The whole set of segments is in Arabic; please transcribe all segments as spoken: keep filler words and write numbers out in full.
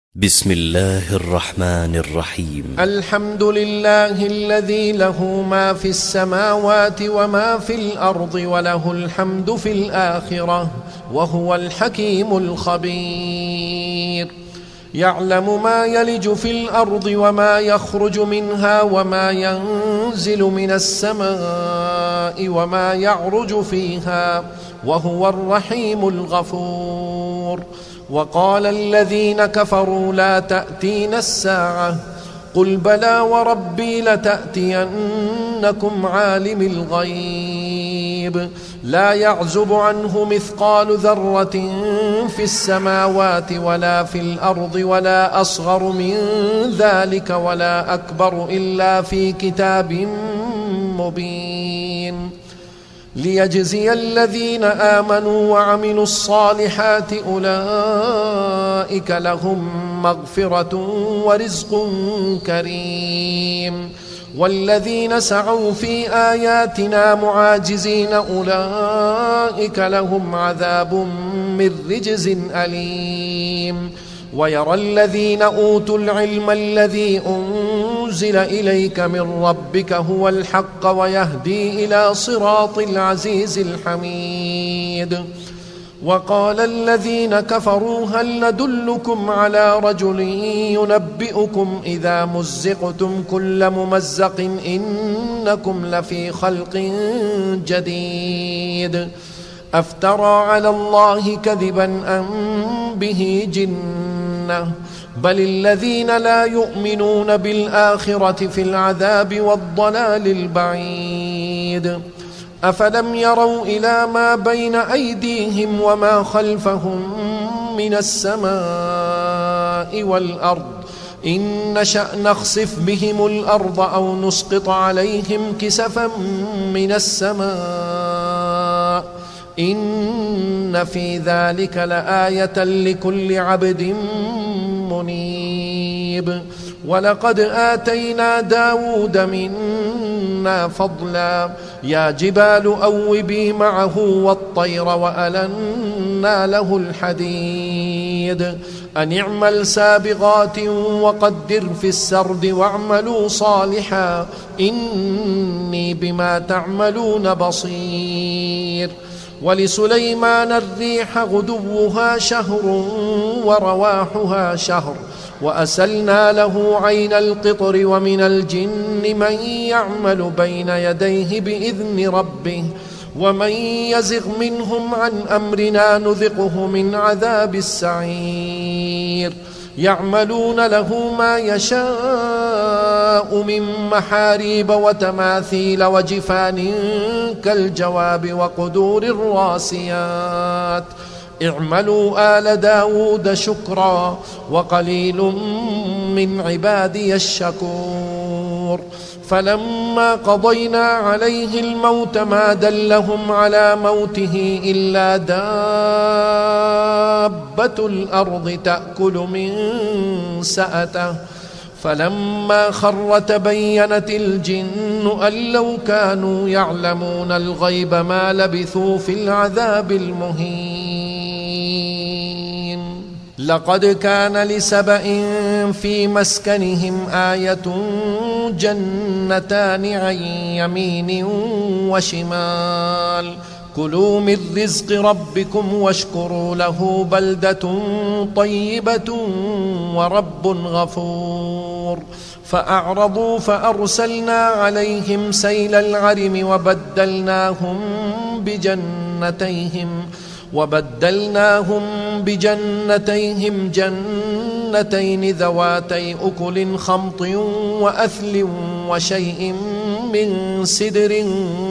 بسم الله الرحمن الرحيم. الحمد لله الذي له ما في السماوات وما في الأرض وله الحمد في الآخرة وهو الحكيم الخبير. يعلم ما يلج في الأرض وما يخرج منها وما ينزل من السماء وما يعرج فيها وهو الرحيم الغفور. وقال الذين كفروا لا تأتينا الساعة قل بلى وربي لتأتينكم عالم الغيب لا يعزب عنه مثقال ذرة في السماوات ولا في الأرض ولا أصغر من ذلك ولا أكبر إلا في كتاب مبين ليجزي الذين آمنوا وعملوا الصالحات أولئك لهم مغفرة ورزق كريم. والذين سعوا في آياتنا معاجزين أولئك لهم عذاب من رجز أليم. ويرى الذين أوتوا العلم الذي أنزل إليك من ربك هو الحق ويهدي إلى صراط العزيز الحميد. وقال الذين كفروا هل ندلكم على رجل ينبئكم إذا مزقتم كل ممزق إنكم لفي خلق جديد أفترى على الله كذبا أم به جنة بل الذين لا يؤمنون بالآخرة في العذاب والضلال البعيد. أفلم يروا إلى ما بين أيديهم وما خلفهم من السماء والأرض إن نشأ نخسف بهم الأرض أو نسقط عليهم كسفا من السماء إن في ذلك لآية لكل عبد منيب. ولقد آتينا داود منا فضلا يا جبال أوبي معه والطير وألنا له الحديد أن اعمل سابغات وقدر في السرد واعملوا صالحا إني بما تعملون بصير. ولسليمان الريح غدوها شهر ورواحها شهر وأسلنا له عين القطر ومن الجن من يعمل بين يديه بإذن ربه ومن يزغ منهم عن أمرنا نذقه من عذاب السعير. يعملون له ما يشاء من محاريب وتماثيل وجفان كالجواب وقدور الراسيات اعملوا آل داود شكرا وقليل من عبادي الشكور. فلما قضينا عليه الموت ما دلهم على موته إلا دابة الأرض تأكل من سأته فلما خر تبينت الجن أن لو كانوا يعلمون الغيب ما لبثوا في العذاب المهين. لقد كان لسبإ في مسكنهم آية جنتان عن يمين وشمال كلوا من رزق ربكم واشكروا له بلدة طيبة ورب غفور. فأعرضوا فأرسلنا عليهم سيل العرم وبدلناهم بجنتيهم وبدلناهم بجنتيهم جنتين ذواتي أكل خمط وأثل وشيء من سدر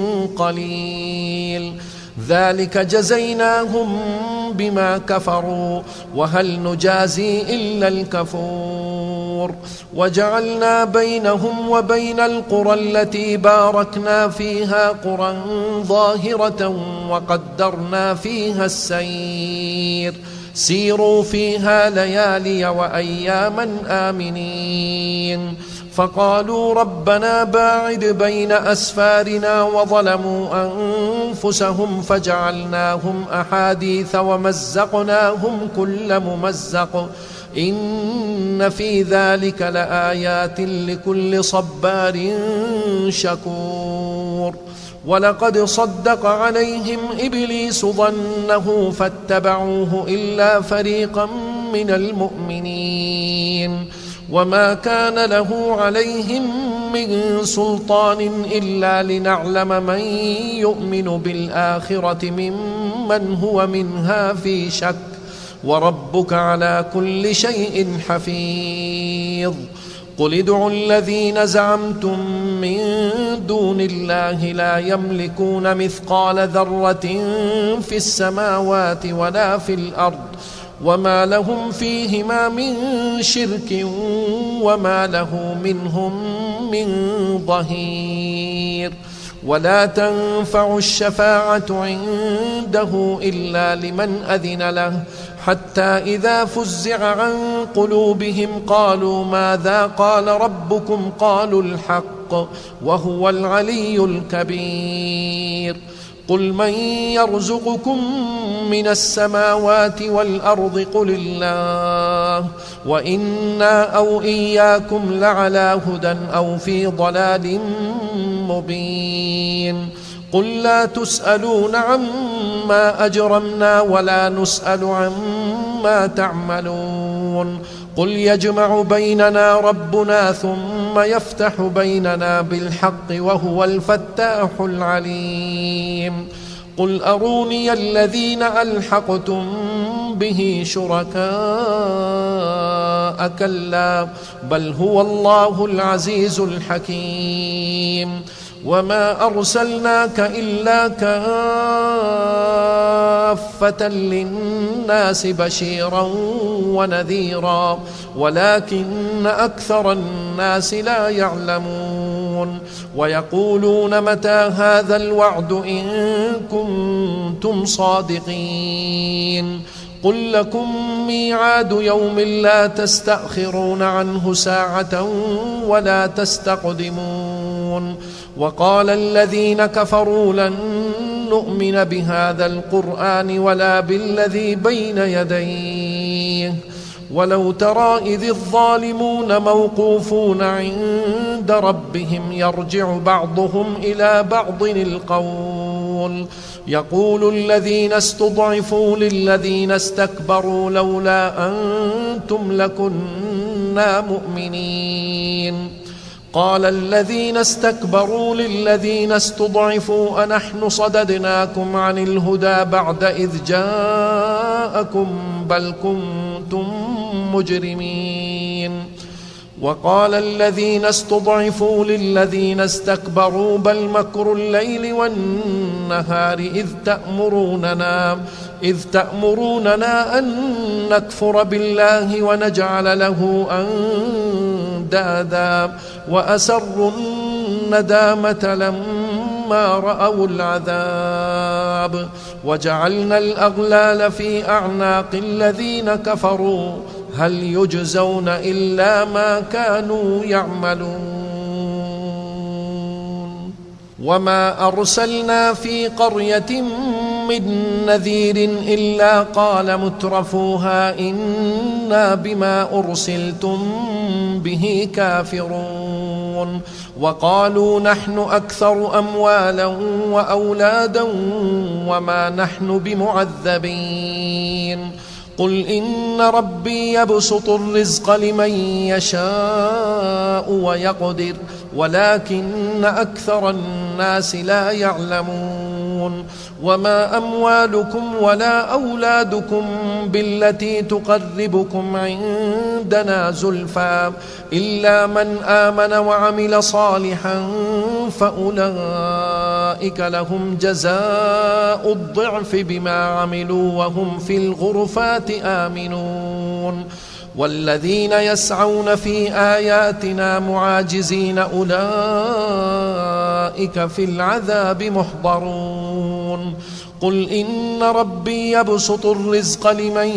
قليل ذلك جزيناهم بما كفروا وهل نجازي إلا الكفور. وجعلنا بينهم وبين القرى التي باركنا فيها قرى ظاهرة وقدرنا فيها السير سيروا فيها ليالي وأياما آمنين. فقالوا ربنا باعد بين أسفارنا وظلموا أنفسهم فجعلناهم أحاديث ومزقناهم كل ممزق إن إن في ذلك لآيات لكل صبار شكور. ولقد صدق عليهم إبليس ظنه فاتبعوه إلا فريقا من المؤمنين وما كان له عليهم من سلطان إلا لنعلم من يؤمن بالآخرة ممن هو منها في شك وربك على كل شيء حفيظ. قل ادعوا الذين زعمتم من دون الله لا يملكون مثقال ذرة في السماوات ولا في الأرض وما لهم فيهما من شرك وما له منهم من ظهير. ولا تنفع الشفاعة عنده إلا لمن أذن له حتى إذا فزع عن قلوبهم قالوا ماذا قال ربكم قالوا الحق وهو العلي الكبير. قل من يرزقكم من السماوات والأرض قل الله وإنا أو إياكم لعلى هدى أو في ضلال مبين. قل لا تسألون عما أجرمنا ولا نسأل عما تعملون. قل يجمع بيننا ربنا ثم يفتح بيننا بالحق وهو الفتاح العليم. قل أروني الذين ألحقتم به شركاء كلا بل هو الله العزيز الحكيم. وما أرسلناك إلا كافة للناس بشيرا ونذيرا ولكن أكثر الناس لا يعلمون. ويقولون متى هذا الوعد إن كنتم صادقين. قل لكم ميعاد يوم لا تستأخرون عنه ساعة ولا تستقدمون. وقال الذين كفروا لن نؤمن بهذا القرآن ولا بالذي بين يديه ولو ترى إذ الظالمون موقوفون عند ربهم يرجع بعضهم إلى بعض القول يقول الذين استضعفوا للذين استكبروا لولا أنتم لكنا مؤمنين. قال الذين استكبروا للذين استضعفوا أنحن صددناكم عن الهدى بعد إذ جاءكم بل كنتم مجرمين. وقال الذين استضعفوا للذين استكبروا بل مكر الليل والنهار إذ تأمروننا إذ تأمروننا أن نكفر بالله ونجعل له أندادا وأسروا الندامة لما رأوا العذاب وجعلنا الأغلال في أعناق الذين كفروا هل يجزون إلا ما كانوا يعملون. وما أرسلنا في قرية من نذير إلا قال مترفوها إنا بما أرسلتم به كافرون. وقالوا نحن أكثر أموالا وأولادا وما نحن بمعذبين. قل إن ربي يبسط الرزق لمن يشاء ويقدر ولكن أكثر الناس لا يعلمون. وما أموالكم ولا أولادكم بالتي تقربكم عندنا زلفى إلا من آمن وعمل صالحا فأولئك لهم جزاء الضعف بما عملوا وهم في الغرفات آمنون. والذين يسعون في آياتنا معاجزين أولئك في العذاب محضرون. قل إن ربي يبسط الرزق لمن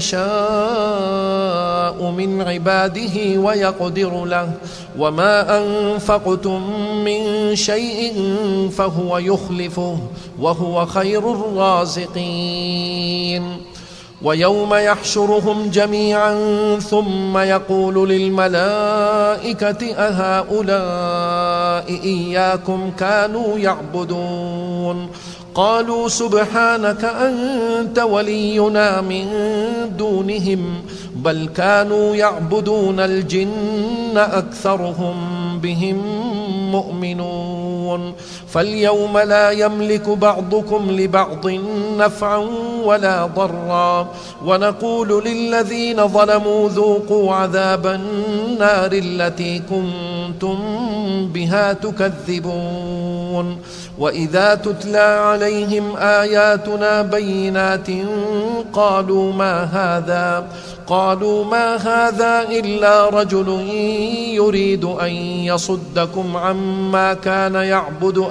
يشاء من عباده ويقدر له وما أنفقتم من شيء فهو يخلفه وهو خير الرازقين. ويوم يحشرهم جميعا ثم يقول للملائكة أهؤلاء إياكم كانوا يعبدون قالوا سبحانك أنت ولينا من دونهم بل كانوا يعبدون الجن أكثرهم بهم مؤمنون فاليوم لا يملك بعضكم لبعض نفعا ولا ضرا ونقول للذين ظلموا ذوقوا عذاب النار التي كنتم بها تكذبون وإذا تتلى عليهم آياتنا بينات قالوا ما هذا قالوا ما هذا إلا رجل يريد أن يصدكم عما كان يعبد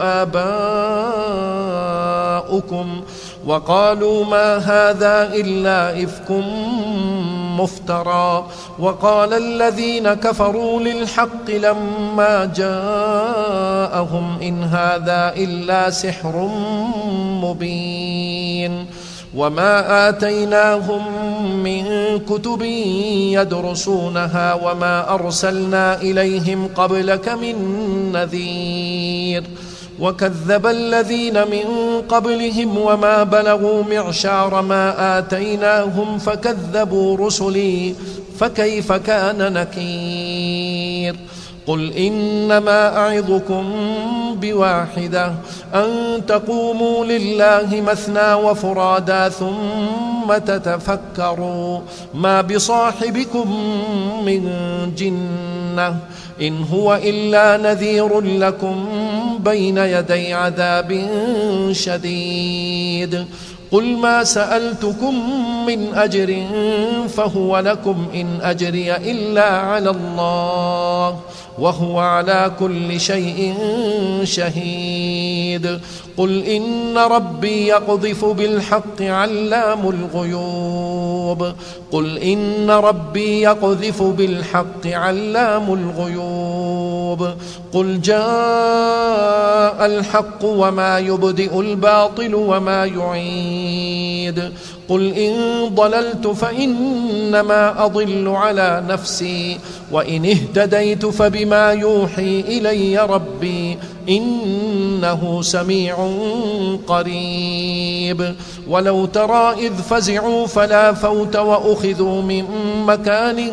آباؤكم وقالوا ما هذا إلا إفك مفترى وقال الذين كفروا للحق لما جاءهم إن هذا إلا سحر مبين وما آتيناهم من كتب يدرسونها وما أرسلنا إليهم قبلك من نذير وكذب الذين من قبلهم وما بلغوا معشار ما آتيناهم فكذبوا رسلي فكيف كان نكير قل إنما أعظكم بواحدة أن تقوموا لله مثنى وفرادا ثم تتفكروا ما بصاحبكم من جنة إن هو إلا نذير لكم بين يدي عذاب شديد قل ما سألتكم من أجر فهو لكم إن أجري إلا على الله وهو على كل شيء شهيد قل إن ربي يقذف بالحق علام الغيوب قل إن ربي يقذف بالحق علام الغيوب قل جاء الحق وما يبدئ الباطل وما يعيد قل إن ضللت فإنما أضل على نفسي وإن اهتديت فبما يوحي إلي ربي إنه سميع قريب ولو ترى إذ فزعوا فلا فوت وأخذوا من مكان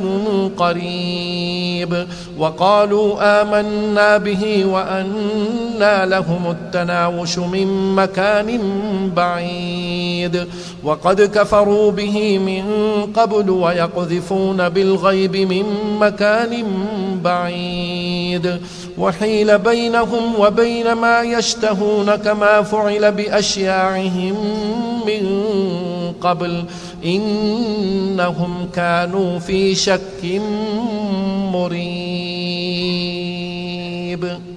قريب وقالوا آمنا به وأنى لهم التناوش من مكان بعيد وقد كفروا به من قبل ويقذفون بالغيب من مكان بعيد وحيل بينهم وبين ما يشتهون كما فعل بأشياعهم من قبل إنهم كانوا في شك مريب.